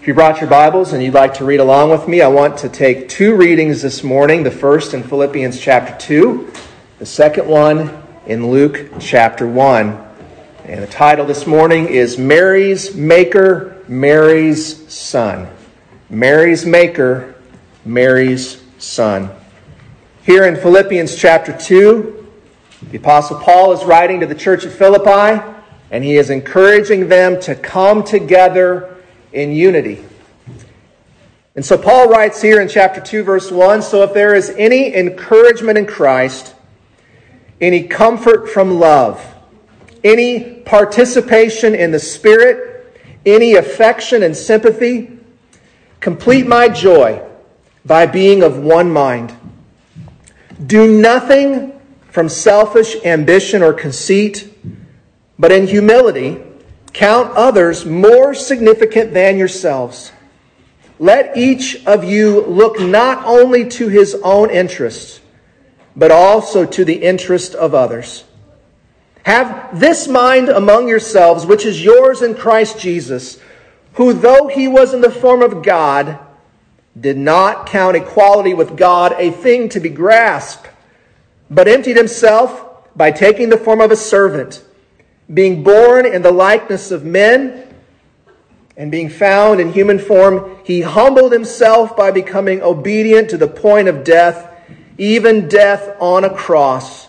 If you brought your Bibles and you'd like to read along with me, I want to take two readings this morning. The first in Philippians chapter 2, the second one in Luke chapter 1. And the title this morning is Mary's Maker, Mary's Son. Mary's Maker, Mary's Son. Here in Philippians chapter 2, the Apostle Paul is writing to the church at Philippi, and he is encouraging them to come together in unity. And so Paul writes here in chapter 2, verse 1, so if there is any encouragement in Christ, any comfort from love, any participation in the Spirit, any affection and sympathy, complete my joy by being of one mind. Do nothing from selfish ambition or conceit, but in humility count others more significant than yourselves. Let each of you look not only to his own interests, but also to the interest of others. Have this mind among yourselves, which is yours in Christ Jesus, who, though he was in the form of God, did not count equality with God a thing to be grasped, but emptied himself by taking the form of a servant, being born in the likeness of men, and being found in human form, he humbled himself by becoming obedient to the point of death, even death on a cross.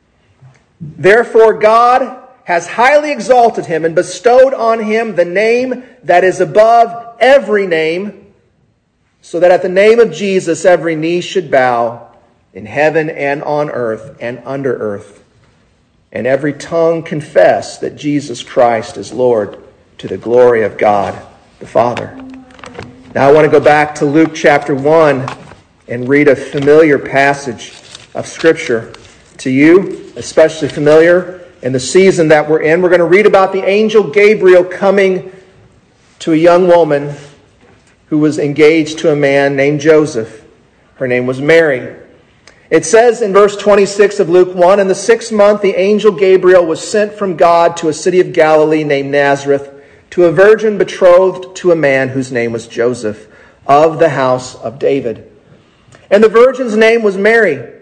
Therefore God has highly exalted him and bestowed on him the name that is above every name, so that at the name of Jesus every knee should bow in heaven and on earth and under earth, and every tongue confess that Jesus Christ is Lord, to the glory of God the Father. Now I want to go back to Luke chapter 1 and read a familiar passage of Scripture to you, especially familiar in the season that we're in. We're going to read about the angel Gabriel coming to a young woman who was engaged to a man named Joseph. Her name was Mary. It says in verse 26 of Luke 1, in the 6th month the angel Gabriel was sent from God to a city of Galilee named Nazareth, to a virgin betrothed to a man whose name was Joseph, of the house of David. And the virgin's name was Mary.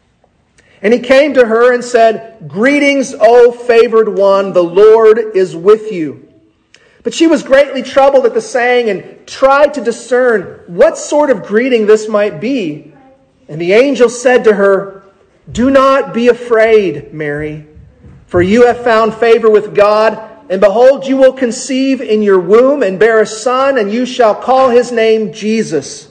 And he came to her and said, Greetings, O favored one, the Lord is with you. But she was greatly troubled at the saying and tried to discern what sort of greeting this might be. And the angel said to her, Do not be afraid, Mary, for you have found favor with God, and behold, you will conceive in your womb and bear a son, and you shall call his name Jesus.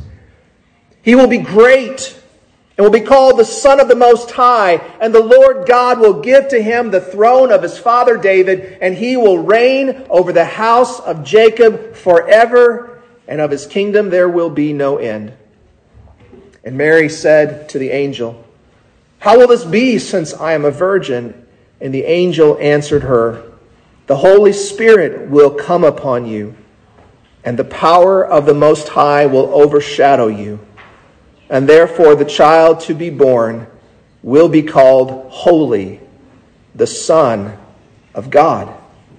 He will be great and will be called the Son of the Most High, and the Lord God will give to him the throne of his father David, and he will reign over the house of Jacob forever, and of his kingdom there will be no end. And Mary said to the angel, How will this be, since I am a virgin? And the angel answered her, The Holy Spirit will come upon you, and the power of the Most High will overshadow you. And therefore the child to be born will be called Holy, the Son of God.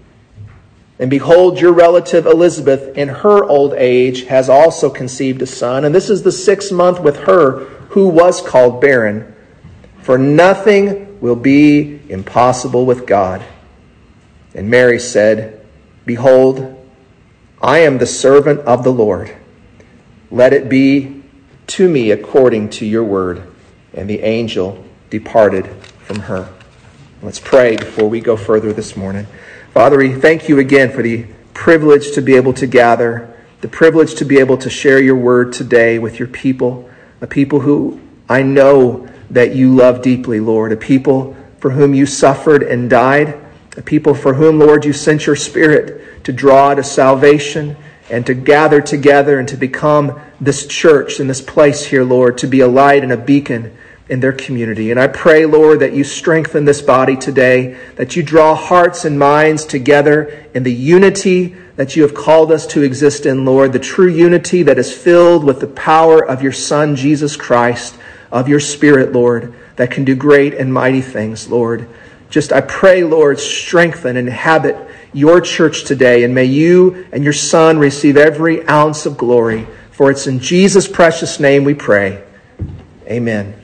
And behold, your relative Elizabeth, in her old age, has also conceived a son. And this is the 6th month with her, who was called barren. For nothing will be impossible with God. And Mary said, Behold, I am the servant of the Lord. Let it be to me according to your word. And the angel departed from her. Let's pray before we go further this morning. Father, we thank you again for the privilege to be able to gather, the privilege to be able to share your word today with your people, a people who I know that you love deeply, Lord, a people for whom you suffered and died, a people for whom, Lord, you sent your Spirit to draw to salvation and to gather together and to become this church in this place here, Lord, to be a light and a beacon in their community. And I pray, Lord, that you strengthen this body today, that you draw hearts and minds together in the unity that you have called us to exist in, Lord, the true unity that is filled with the power of your Son, Jesus Christ, of your Spirit, Lord, that can do great and mighty things, Lord. Just I pray, Lord, strengthen and inhabit your church today. And may you and your Son receive every ounce of glory. For it's in Jesus' precious name we pray. Amen.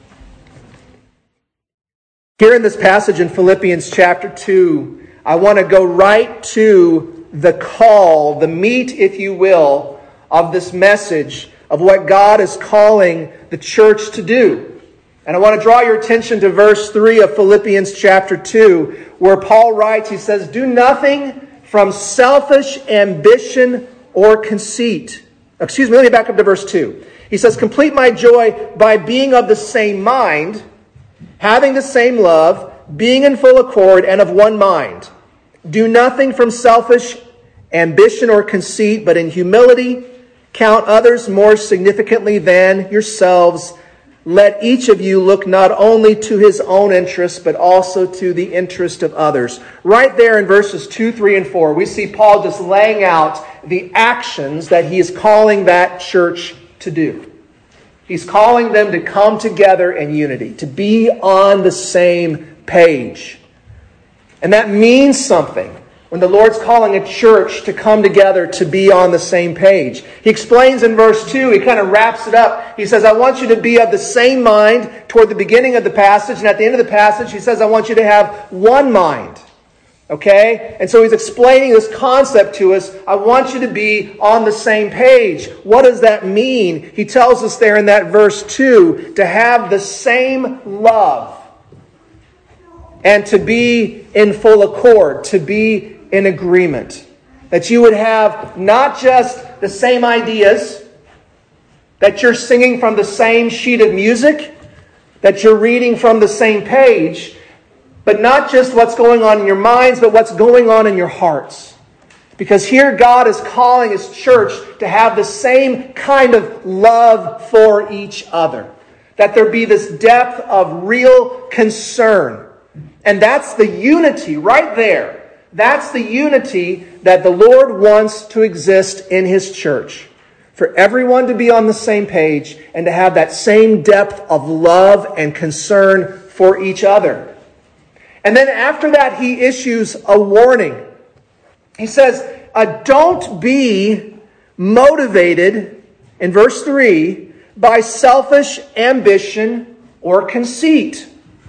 Here in this passage in Philippians chapter 2, I want to go right to the call, the meat, if you will, of this message of what God is calling the church to do. And I want to draw your attention to verse 3 of Philippians chapter 2, where Paul writes, he says, "Do nothing from selfish ambition or conceit." Let me back up to verse 2. He says, "Complete my joy by being of the same mind, having the same love, being in full accord and of one mind. Do nothing from selfish ambition or conceit, but in humility count others more significantly than yourselves. Let each of you look not only to his own interest, but also to the interest of others." Right there in verses 2, 3, and 4, we see Paul just laying out the actions that he is calling that church to do. He's calling them to come together in unity, to be on the same page. And that means something. When the Lord's calling a church to come together to be on the same page. He explains in verse 2, he kind of wraps it up. He says, I want you to be of the same mind toward the beginning of the passage. And at the end of the passage, he says, I want you to have one mind. Okay? And so he's explaining this concept to us. I want you to be on the same page. What does that mean? He tells us there in that verse 2, to have the same love. And to be in full accord, to be in agreement. That you would have not just the same ideas, that you're singing from the same sheet of music, that you're reading from the same page, but not just what's going on in your minds, but what's going on in your hearts. Because here God is calling His church to have the same kind of love for each other. That there be this depth of real concern. And that's the unity right there. That's the unity that the Lord wants to exist in His church. For everyone to be on the same page and to have that same depth of love and concern for each other. And then after that, He issues a warning. He says, don't be motivated, in verse 3, by selfish ambition or conceit.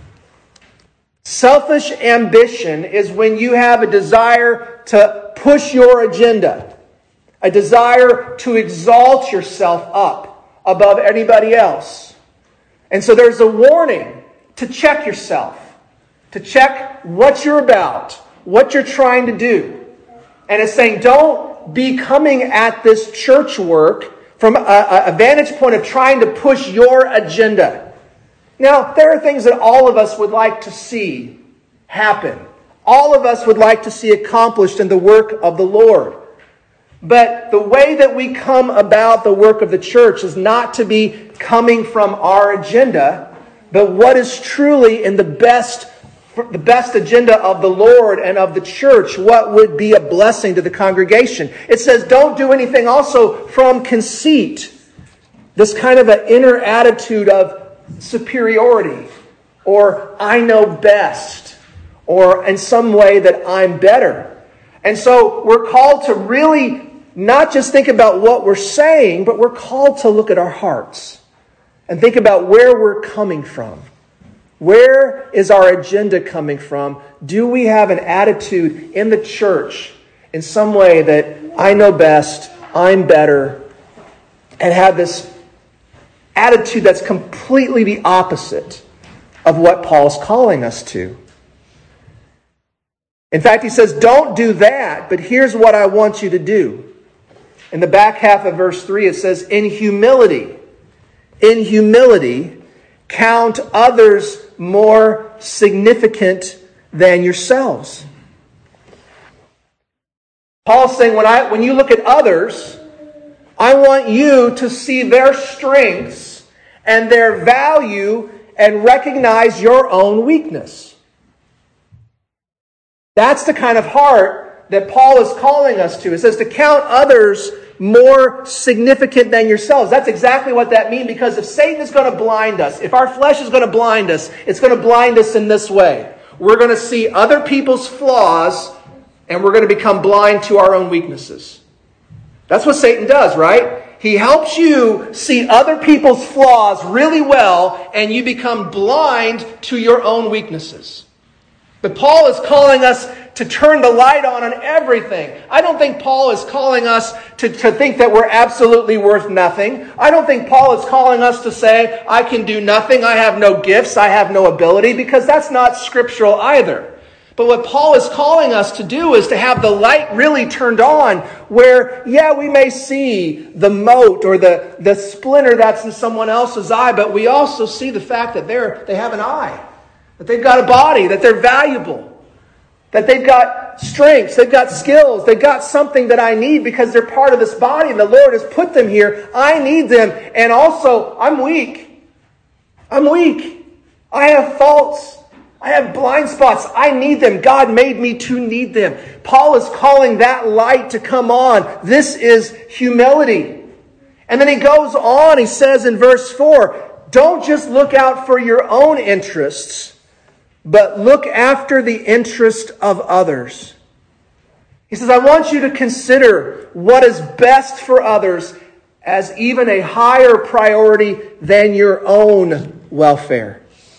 Selfish ambition is when you have a desire to push your agenda, a desire to exalt yourself up above anybody else. And so there's a warning to check yourself, to check what you're about, what you're trying to do. And it's saying don't be coming at this church work from a vantage point of trying to push your agenda. Now, there are things that all of us would like to see happen. All of us would like to see accomplished in the work of the Lord. But the way that we come about the work of the church is not to be coming from our agenda, but what is truly in the best agenda of the Lord and of the church, what would be a blessing to the congregation. It says, don't do anything also from conceit. This kind of an inner attitude of superiority, or I know best, or in some way that I'm better. And so we're called to really not just think about what we're saying, but we're called to look at our hearts and think about where we're coming from. Where is our agenda coming from? Do we have an attitude in the church in some way that I know best, I'm better, and have this attitude that's completely the opposite of what Paul's calling us to? In fact, he says, don't do that, but here's what I want you to do. In the back half of verse 3, it says, in humility, count others more significant than yourselves. Paul's saying, when you look at others, I want you to see their strengths and their value and recognize your own weakness. That's the kind of heart that Paul is calling us to. It says to count others more significant than yourselves. That's exactly what that means, because if Satan is going to blind us, if our flesh is going to blind us, it's going to blind us in this way. We're going to see other people's flaws and we're going to become blind to our own weaknesses. That's what Satan does, right? He helps you see other people's flaws really well, and you become blind to your own weaknesses. But Paul is calling us to turn the light on everything. I don't think Paul is calling us to think that we're absolutely worth nothing. I don't think Paul is calling us to say, I can do nothing, I have no gifts, I have no ability, because that's not scriptural either. But what Paul is calling us to do is to have the light really turned on where, yeah, we may see the mote or the splinter that's in someone else's eye, but we also see the fact that they have an eye, that they've got a body, that they're valuable, that they've got strengths, they've got skills, they've got something that I need because they're part of this body and the Lord has put them here. I need them. And also, I'm weak. I have faults. I have blind spots. I need them. God made me to need them. Paul is calling that light to come on. This is humility. And then he goes on, he says in verse 4, don't just look out for your own interests, but look after the interest of others. He says, I want you to consider what is best for others as even a higher priority than your own welfare.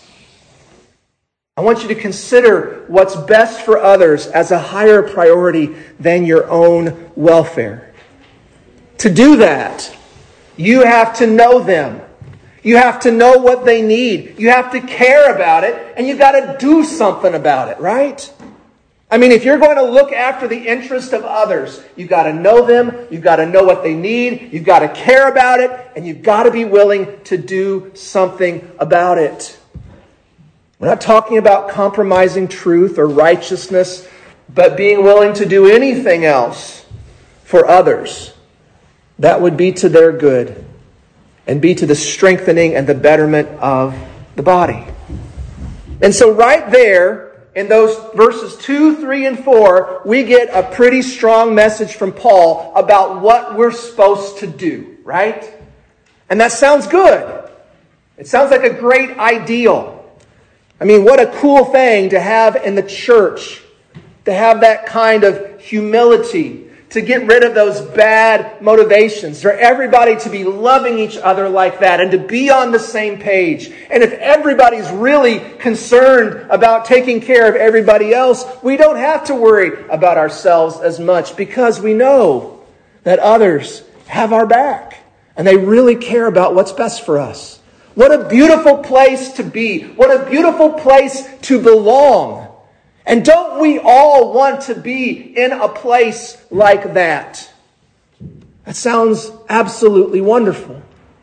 I want you to consider what's best for others as a higher priority than your own welfare. To do that, you have to know them. You have to know what they need. You have to care about it, and you've got to do something about it, right? I mean, if you're going to look after the interest of others, you've got to know them, you've got to know what they need, you've got to care about it, and you've got to be willing to do something about it. We're not talking about compromising truth or righteousness, but being willing to do anything else for others that would be to their good and be to the strengthening and the betterment of the body. And so right there in those verses 2, 3, and 4, we get a pretty strong message from Paul about what we're supposed to do, right? And that sounds good. It sounds like a great ideal. I mean, what a cool thing to have in the church, to have that kind of humility, to get rid of those bad motivations, for everybody to be loving each other like that and to be on the same page. And if everybody's really concerned about taking care of everybody else, we don't have to worry about ourselves as much because we know that others have our back and they really care about what's best for us. What a beautiful place to be. What a beautiful place to belong. And don't we all want to be in a place like that? That sounds absolutely wonderful.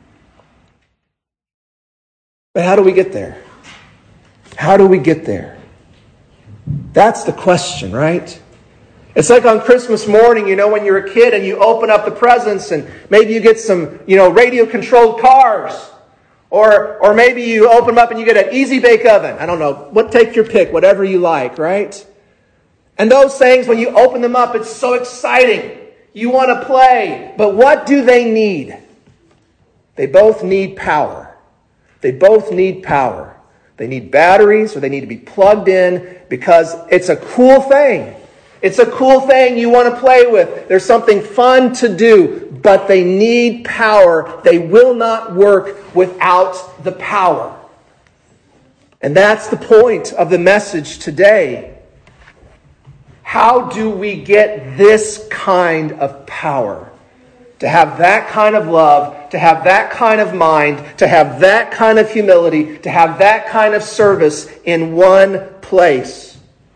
But how do we get there? How do we get there? That's the question, right? It's like on Christmas morning, when you're a kid and you open up the presents and maybe you get some, radio-controlled cars. Or maybe you open them up and you get an easy bake oven. I don't know. Take your pick, whatever you like, right? And those things, when you open them up, it's so exciting. You want to play. But what do they need? They both need power. They both need power. They need batteries or they need to be plugged in because it's a cool thing. It's a cool thing you want to play with. There's something fun to do. But they need power. They will not work without the power. And that's the point of the message today. How do we get this kind of power? To have that kind of love, to have that kind of mind, to have that kind of humility, to have that kind of service in one place.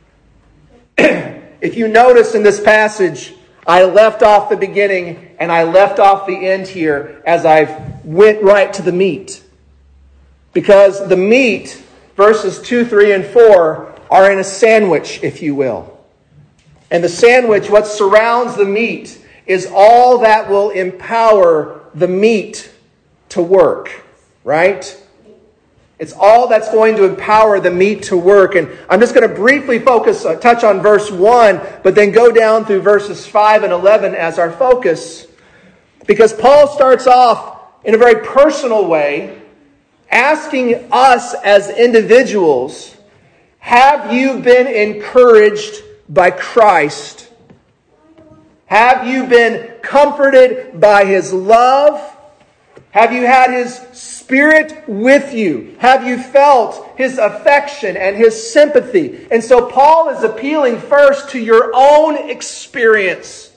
If you notice in this passage, I left off the beginning and I left off the end here as I went right to the meat. Because the meat, verses 2, 3, and 4, are in a sandwich, if you will. And the sandwich, what surrounds the meat, is all that will empower the meat to work, right? It's all that's going to empower the meat to work. And I'm just going to briefly touch on verse 1, but then go down through verses 5 and 11 as our focus. Because Paul starts off in a very personal way, asking us as individuals, have you been encouraged by Christ Have you been comforted by His love? Have you had His Spirit with you? Have you felt His affection and His sympathy? And so Paul is appealing first to your own experience.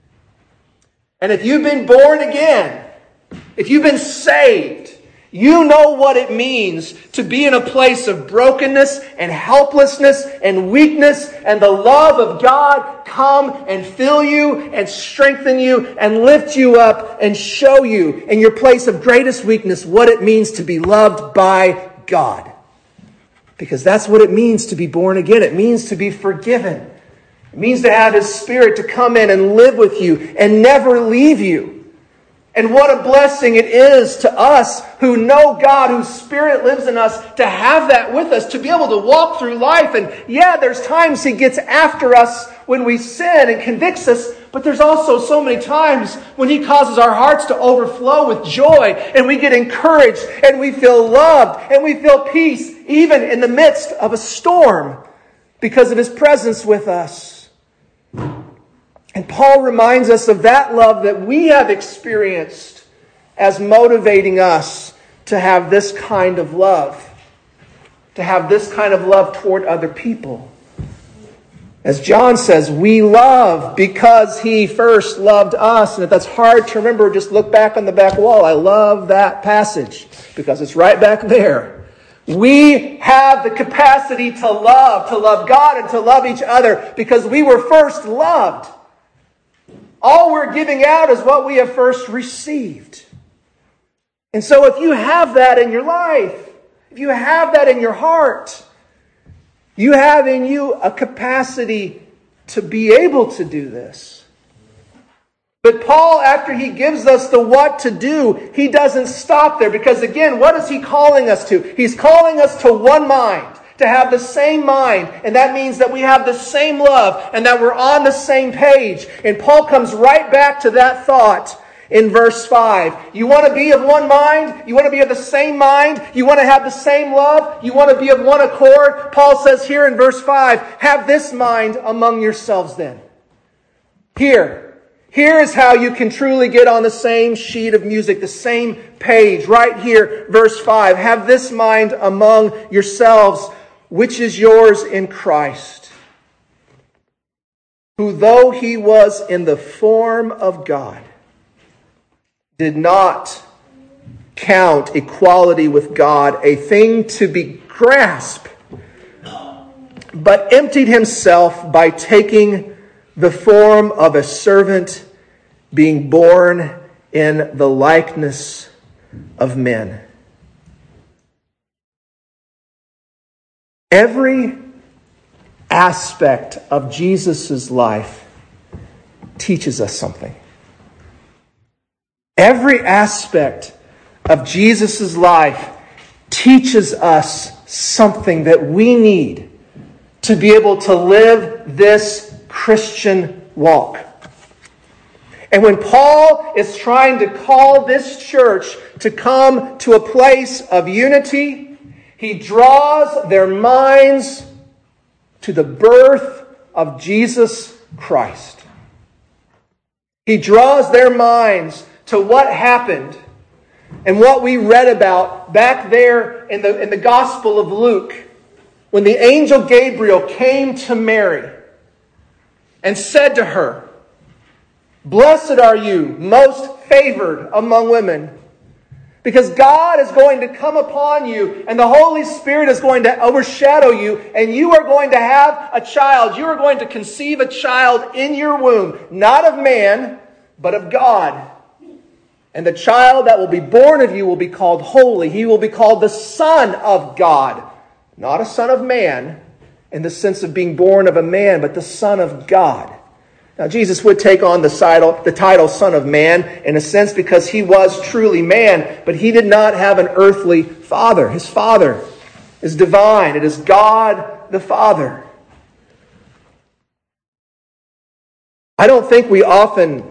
And if you've been born again, if you've been saved, you know what it means to be in a place of brokenness and helplessness and weakness, and the love of God come and fill you and strengthen you and lift you up and show you in your place of greatest weakness what it means to be loved by God. Because that's what it means to be born again. It means to be forgiven. It means to have His Spirit to come in and live with you and never leave you. And what a blessing it is to us who know God, whose Spirit lives in us, to have that with us, to be able to walk through life. And yeah, there's times He gets after us when we sin and convicts us, but there's also so many times when He causes our hearts to overflow with joy, and we get encouraged, and we feel loved, and we feel peace, even in the midst of a storm, because of His presence with us. And Paul reminds us of that love that we have experienced as motivating us to have this kind of love. To have this kind of love toward other people. As John says, we love because He first loved us. And if that's hard to remember, just look back on the back wall. I love that passage because it's right back there. We have the capacity to love God and to love each other because we were first loved. All we're giving out is what we have first received. And so if you have that in your life, if you have that in your heart, you have in you a capacity to be able to do this. But Paul, after he gives us the what to do, he doesn't stop there. Because again, what is he calling us to? He's calling us to one mind. To have the same mind, and that means that we have the same love, and that we're on the same page. And Paul comes right back to that thought in verse 5. You want to be of one mind? You want to be of the same mind? You want to have the same love? You want to be of one accord? Paul says here in verse 5, have this mind among yourselves then. Here is how you can truly get on the same sheet of music, the same page. Right here, verse 5. Have this mind among yourselves, which is yours in Christ, who though He was in the form of God, did not count equality with God a thing to be grasped, but emptied Himself by taking the form of a servant, being born in the likeness of men. Every aspect of Jesus' life teaches us something. Every aspect of Jesus' life teaches us something that we need to be able to live this Christian walk. And when Paul is trying to call this church to come to a place of unity, he draws their minds to the birth of Jesus Christ. He draws their minds to what happened and what we read about back there in the Gospel of Luke, when the angel Gabriel came to Mary and said to her, "Blessed are you, most favored among women, because God is going to come upon you and the Holy Spirit is going to overshadow you, and you are going to have a child. You are going to conceive a child in your womb, not of man, but of God. And the child that will be born of you will be called holy. He will be called the Son of God." Not a son of man in the sense of being born of a man, but the Son of God. Now, Jesus would take on the title Son of Man in a sense because He was truly man, but He did not have an earthly father. His Father is divine. It is God the Father. I don't think we often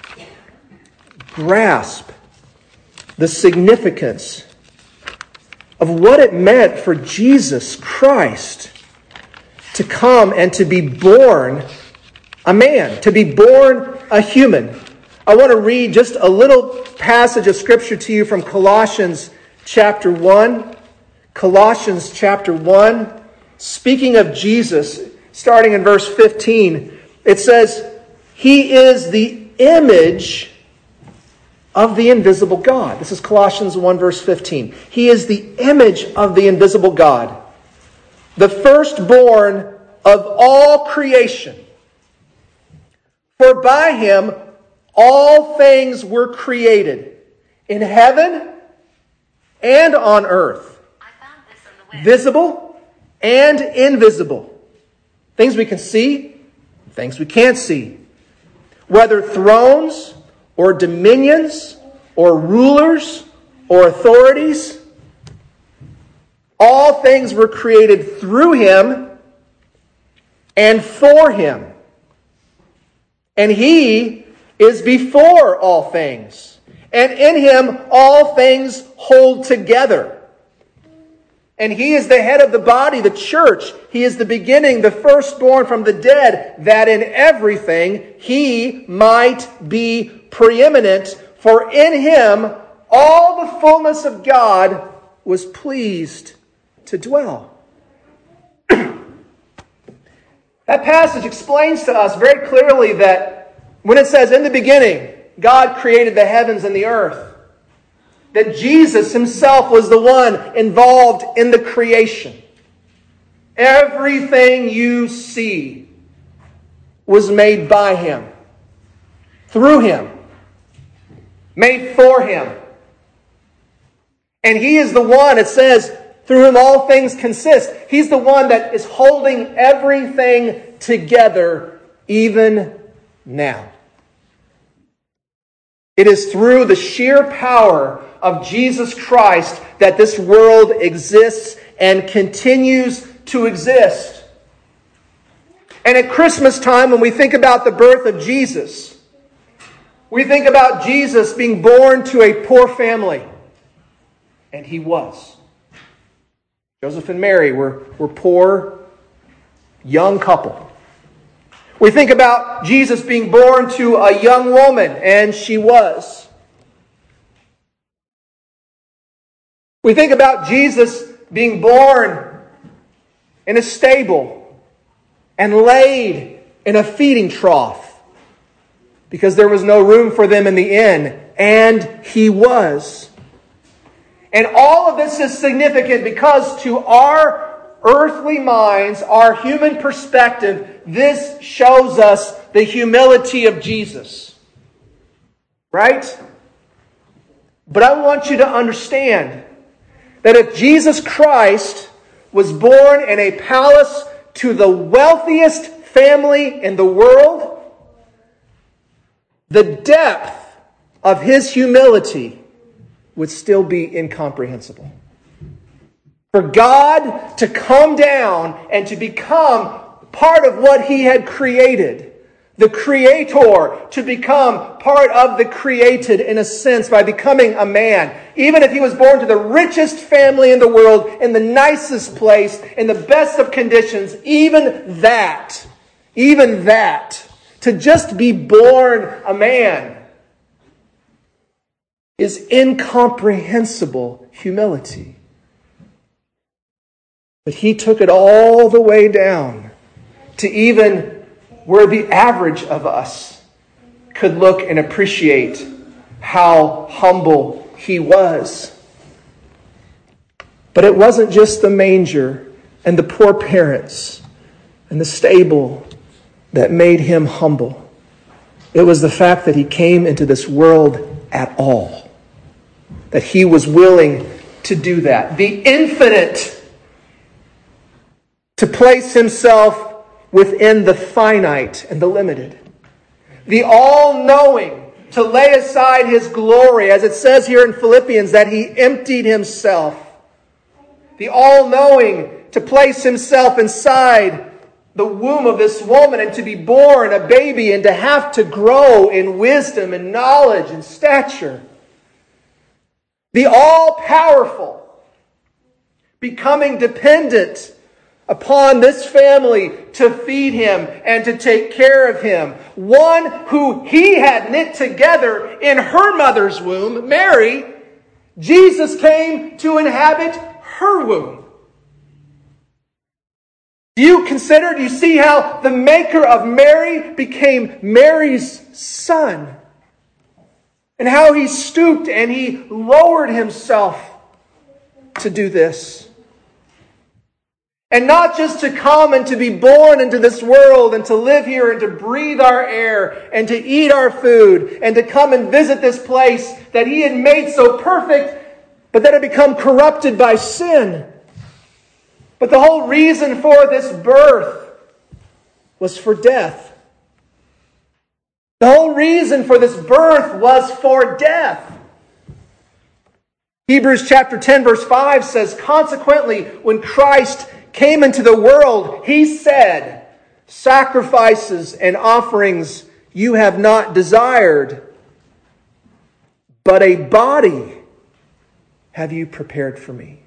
grasp the significance of what it meant for Jesus Christ to come and to be born a man, to be born a human. I want to read just a little passage of Scripture to you from Colossians chapter 1. Colossians chapter 1, speaking of Jesus, starting in verse 15, it says, He is the image of the invisible God. This is Colossians 1 verse 15. He is the image of the invisible God, the firstborn of all creation. For by Him all things were created, in heaven and on earth, visible and invisible. Things we can see, things we can't see. Whether thrones or dominions or rulers or authorities, all things were created through Him and for Him. And He is before all things, and in Him all things hold together. And He is the head of the body, the church. He is the beginning, the firstborn from the dead, that in everything He might be preeminent. For in Him all the fullness of God was pleased to dwell. That passage explains to us very clearly that when it says, in the beginning, God created the heavens and the earth, that Jesus Himself was the one involved in the creation. Everything you see was made by Him, through Him, made for Him. And He is the one, it says, through whom all things consist. He's the one that is holding everything together even now. It is through the sheer power of Jesus Christ that this world exists and continues to exist. And at Christmas time, when we think about the birth of Jesus, we think about Jesus being born to a poor family. And He was. Joseph and Mary were poor, young couple. We think about Jesus being born to a young woman, and she was. We think about Jesus being born in a stable and laid in a feeding trough because there was no room for them in the inn, and He was. And all of this is significant because to our earthly minds, our human perspective, this shows us the humility of Jesus. Right? But I want you to understand that if Jesus Christ was born in a palace to the wealthiest family in the world, the depth of His humility would still be incomprehensible. For God to come down and to become part of what He had created, the Creator to become part of the created in a sense by becoming a man, even if He was born to the richest family in the world, in the nicest place, in the best of conditions, even that, to just be born a man is incomprehensible humility. But He took it all the way down to even where the average of us could look and appreciate how humble He was. But it wasn't just the manger and the poor parents and the stable that made Him humble. It was the fact that He came into this world at all. That He was willing to do that. The infinite to place Himself within the finite and the limited. The all-knowing to lay aside His glory, as it says here in Philippians, that He emptied Himself. The all-knowing to place Himself inside the womb of this woman and to be born a baby and to have to grow in wisdom and knowledge and stature. The all-powerful becoming dependent upon this family to feed him and to take care of him. One who he had knit together in her mother's womb, Mary, Jesus came to inhabit her womb. Do you see how the maker of Mary became Mary's son? And how he stooped and he lowered himself to do this. And not just to come and to be born into this world and to live here and to breathe our air and to eat our food and to come and visit this place that he had made so perfect, but that had become corrupted by sin. But the whole reason for this birth was for death. The whole reason for this birth was for death. Hebrews chapter 10 verse 5 says, consequently, when Christ came into the world, he said, sacrifices and offerings you have not desired, but a body have you prepared for me.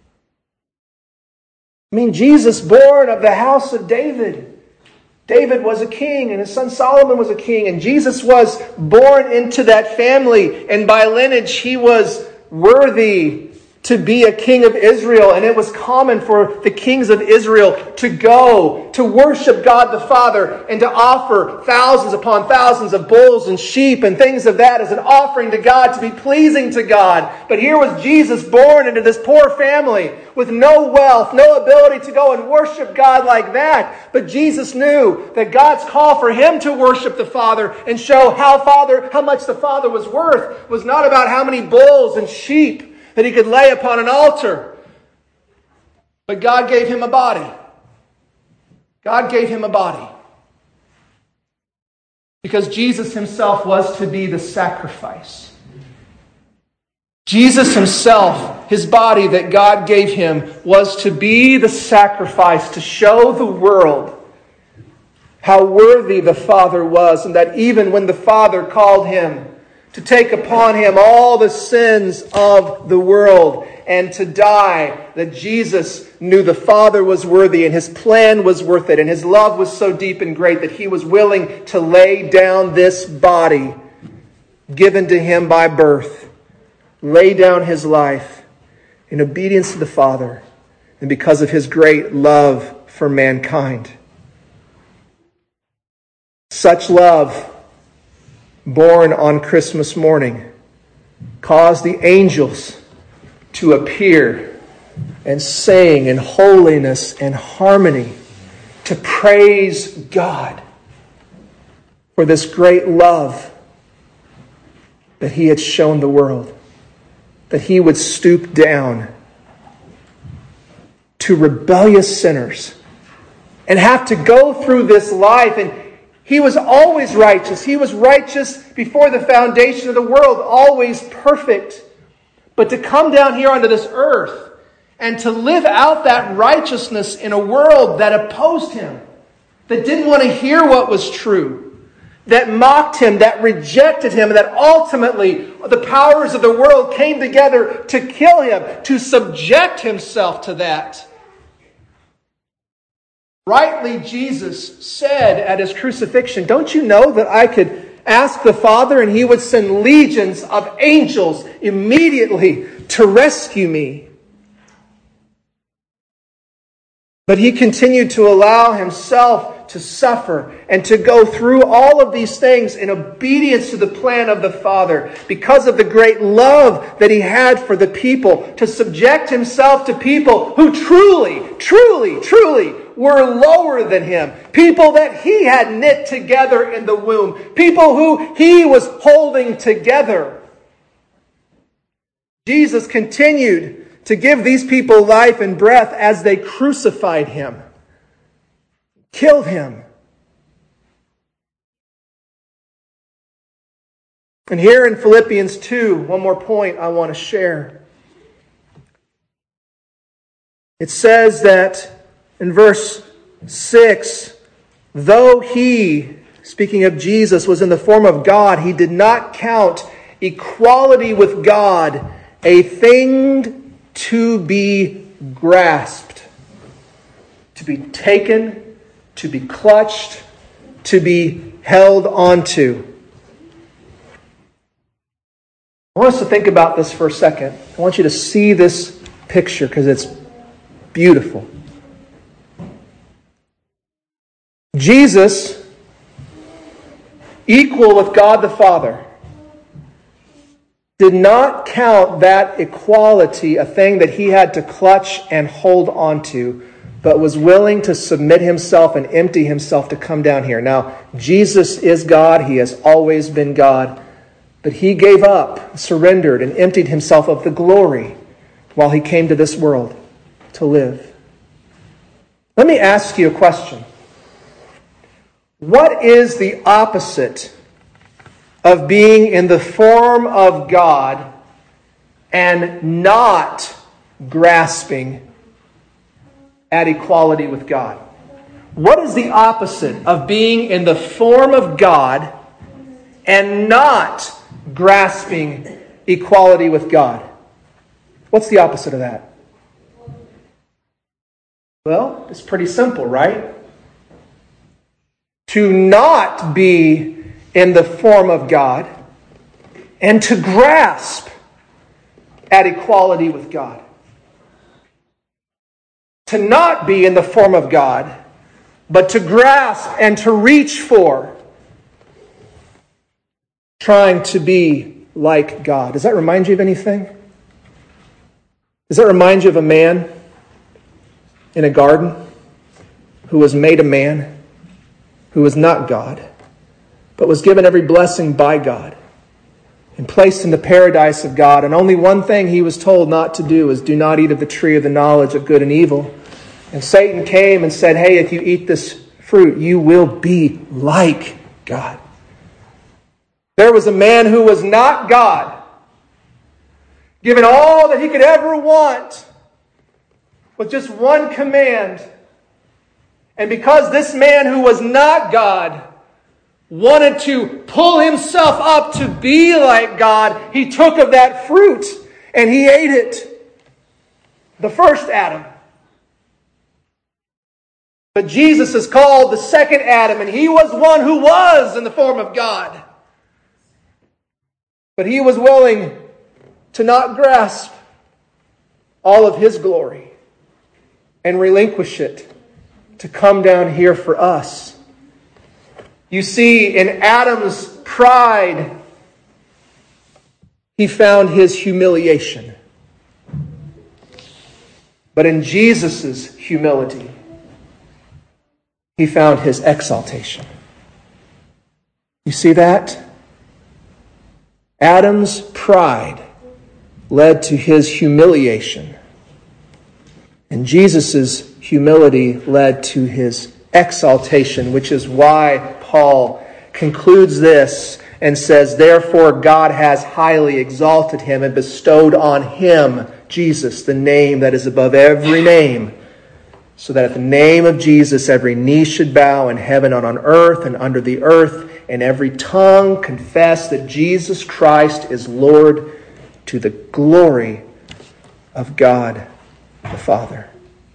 I mean, Jesus, born of the house of David. David was a king and his son Solomon was a king. And Jesus was born into that family. And by lineage, he was worthy to be a king of Israel. And it was common for the kings of Israel to go to worship God the Father and to offer thousands upon thousands of bulls and sheep and things of that as an offering to God to be pleasing to God. But here was Jesus born into this poor family with no wealth, no ability to go and worship God like that. But Jesus knew that God's call for him to worship the Father and show how much the Father was worth was not about how many bulls and sheep that he could lay upon an altar. But God gave him a body. God gave him a body. Because Jesus himself was to be the sacrifice. Jesus himself, his body that God gave him, was to be the sacrifice to show the world how worthy the Father was, and that even when the Father called him to take upon him all the sins of the world and to die, that Jesus knew the Father was worthy and his plan was worth it and his love was so deep and great that he was willing to lay down this body given to him by birth, lay down his life in obedience to the Father and because of his great love for mankind. Such love, born on Christmas morning, caused the angels to appear and sing in holiness and harmony to praise God for this great love that he had shown the world, that he would stoop down to rebellious sinners and have to go through this life. And he was always righteous. He was righteous before the foundation of the world, always perfect. But to come down here onto this earth and to live out that righteousness in a world that opposed him, that didn't want to hear what was true, that mocked him, that rejected him, that ultimately the powers of the world came together to kill him, to subject himself to that. Rightly, Jesus said at his crucifixion, don't you know that I could ask the Father and he would send legions of angels immediately to rescue me? But he continued to allow himself to suffer and to go through all of these things in obedience to the plan of the Father because of the great love that he had for the people, to subject himself to people who truly were lower than him, people that he had knit together in the womb, people who he was holding together. Jesus continued to give these people life and breath as they crucified him, killed him. And here in Philippians 2, one more point I want to share. It says that in verse 6, though he, speaking of Jesus, was in the form of God, he did not count equality with God a thing to be grasped. to be taken, to be clutched, to be held onto. I want us to think about this for a second. I want you to see this picture because it's beautiful. Jesus, equal with God the Father, did not count that equality a thing that he had to clutch and hold onto, but was willing to submit himself and empty himself to come down here. Now, Jesus is God. He has always been God. But he gave up, surrendered, and emptied himself of the glory while he came to this world to live. Let me ask you a question. What is the opposite of being in the form of God and not grasping at equality with God? What is the opposite of being in the form of God and not grasping equality with God? What's the opposite of that? Well, it's pretty simple, right? To not be in the form of God and to grasp at equality with God. To not be in the form of God, but to grasp and to reach for trying to be like God. Does that remind you of anything? Does that remind you of a man in a garden who was made a man, who was not God, but was given every blessing by God and placed in the paradise of God? And only one thing he was told not to do is do not eat of the tree of the knowledge of good and evil. And Satan came and said, hey, if you eat this fruit, you will be like God. There was a man who was not God, given all that he could ever want with just one command. And because this man who was not God wanted to pull himself up to be like God, he took of that fruit and he ate it. The first Adam. But Jesus is called the second Adam, and he was one who was in the form of God. But he was willing to not grasp all of his glory and relinquish it to come down here for us. You see, in Adam's pride, he found his humiliation. But in Jesus' humility, he found his exaltation. You see that? Adam's pride led to his humiliation. And Jesus' humility led to his exaltation, which is why Paul concludes this and says, therefore God has highly exalted him and bestowed on him, Jesus, the name that is above every name, so that at the name of Jesus every knee should bow in heaven and on earth and under the earth, and every tongue confess that Jesus Christ is Lord, to the glory of God the Father.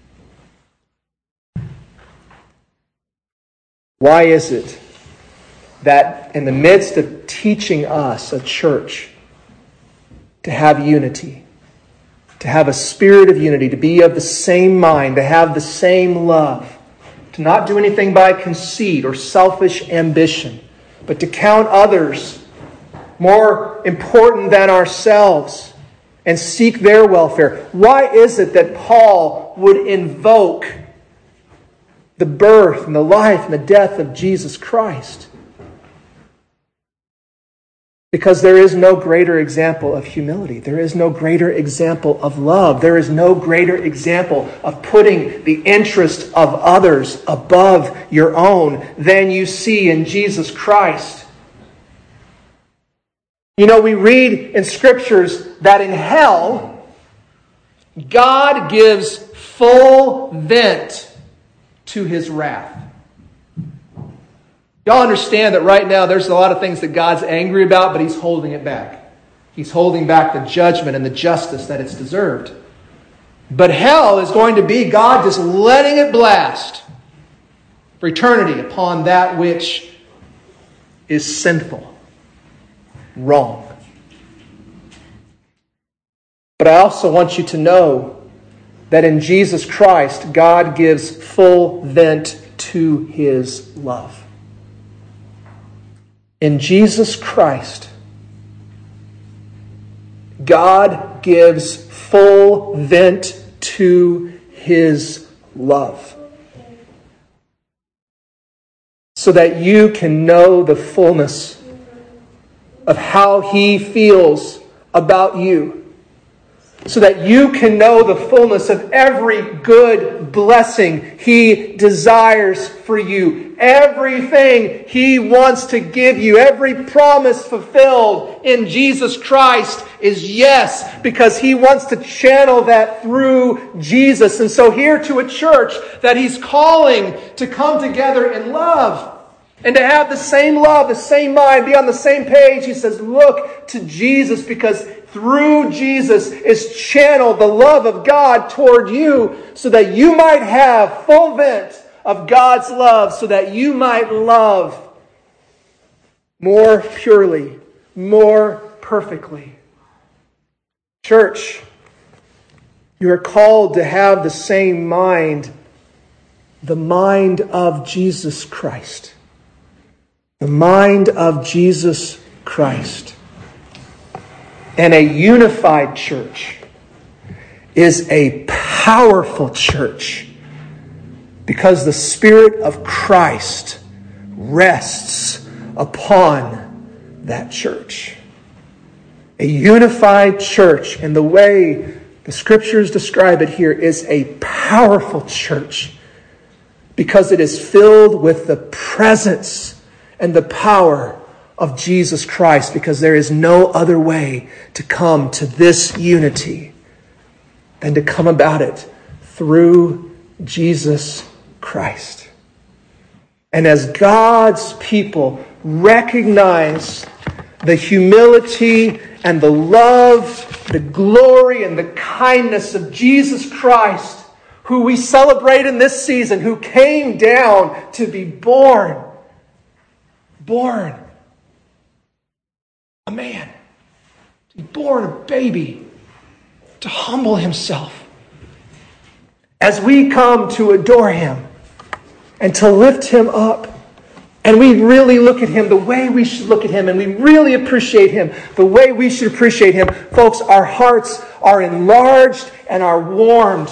Why is it that in the midst of teaching us, a church, to have unity, to have a spirit of unity, to be of the same mind, to have the same love, to not do anything by conceit or selfish ambition, but to count others more important than ourselves and seek their welfare? Why is it that Paul would invoke the birth and the life and the death of Jesus Christ? Because there is no greater example of humility. There is no greater example of love. There is no greater example of putting the interest of others above your own than you see in Jesus Christ. You know, we read in Scriptures that in hell, God gives full vent to his wrath. Y'all understand that right now there's a lot of things that God's angry about, but he's holding it back. He's holding back the judgment and the justice that it's deserved. But hell is going to be God just letting it blast for eternity upon that which is sinful, wrong. But I also want you to know that in Jesus Christ, God gives full vent to His love. In Jesus Christ, God gives full vent to His love, so that you can know the fullness of how He feels about you, so that you can know the fullness of every good blessing He desires for you, everything He wants to give you, every promise fulfilled in Jesus Christ is yes, because He wants to channel that through Jesus. And so here to a church that He's calling to come together in love and to have the same love, the same mind, be on the same page, He says, look to Jesus, because through Jesus is channeled the love of God toward you, so that you might have full vent of God's love, so that you might love more purely, more perfectly. Church, you are called to have the same mind, the mind of Jesus Christ. The mind of Jesus Christ. And a unified church is a powerful church, because the Spirit of Christ rests upon that church. A unified church, and the way the Scriptures describe it here, is a powerful church, because it is filled with the presence and the power of Jesus Christ, because there is no other way to come to this unity than to come about it through Jesus Christ. And as God's people recognize the humility and the love, the glory and the kindness of Jesus Christ, who we celebrate in this season, who came down to be born a man, to be born a baby, to humble Himself. As we come to adore Him and to lift Him up, and we really look at Him the way we should look at Him, and we really appreciate Him the way we should appreciate Him, folks, our hearts are enlarged and are warmed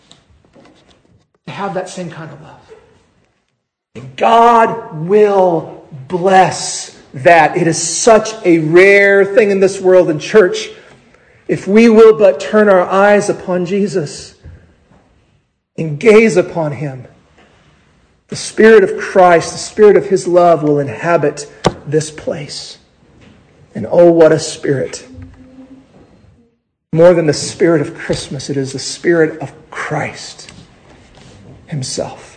to have that same kind of love. And God will bless that. It is such a rare thing in this world. And church, if we will but turn our eyes upon Jesus and gaze upon Him, the Spirit of Christ, the Spirit of His love will inhabit this place. And oh, what a Spirit. More than the Spirit of Christmas, it is the Spirit of Christ Himself.